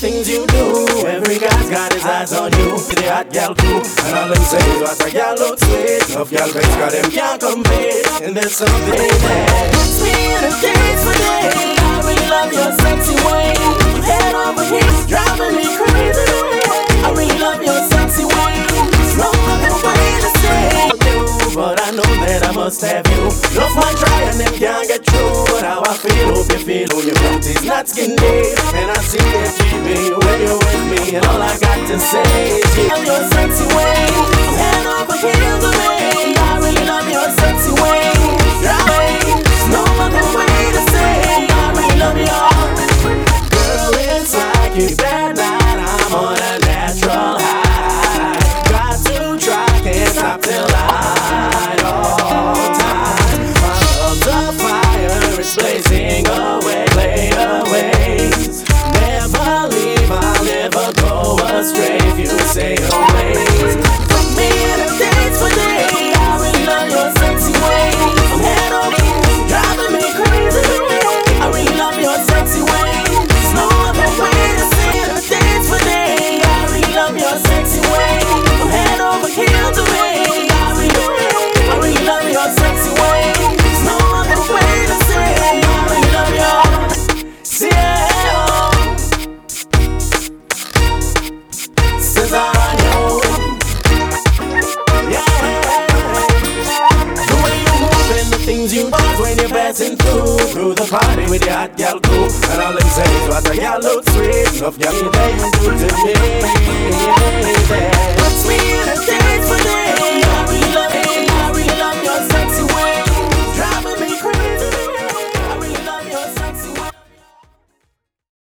things you do. Every guy's got his eyes on you. The hot gal crew, and all them say is what a gal look sweet. Enough gal face got them can't compete. And there's something that puts me in a daze for days. I really love your sexy way. Head over heels, driving me crazy. I really love your sexy way. No other way to say you, but I know that I must have you. Love my try and them can't get through. But how I feel, hope you feel on your beauty's not skin deep. And I see it, baby, when you're with me. And all I got to say is you love your sexy way. Head over heels away. I really love your sexy way. No other way to say I really love you. Girl, it's like you that night I'm on a natural high. Got to try, can't stop till I all time. My love's a fire, it's blazing away, play away. Never leave, I'll never go astray if you say always. Put me in a daze for days. I really love your sexy way. I'm head over, driving me crazy. I really love your sexy way. There's no other way to say it. A daze for days. I really love your sexy way. I'm head over heels away. I really love your sexy way. There's no other way to say it. I really love you. See since I know, yeah, the way you move and the things you do when you're passing through the party with your hot gal crew. And all them say is what a gal looks sweet. Enough gal you do to me.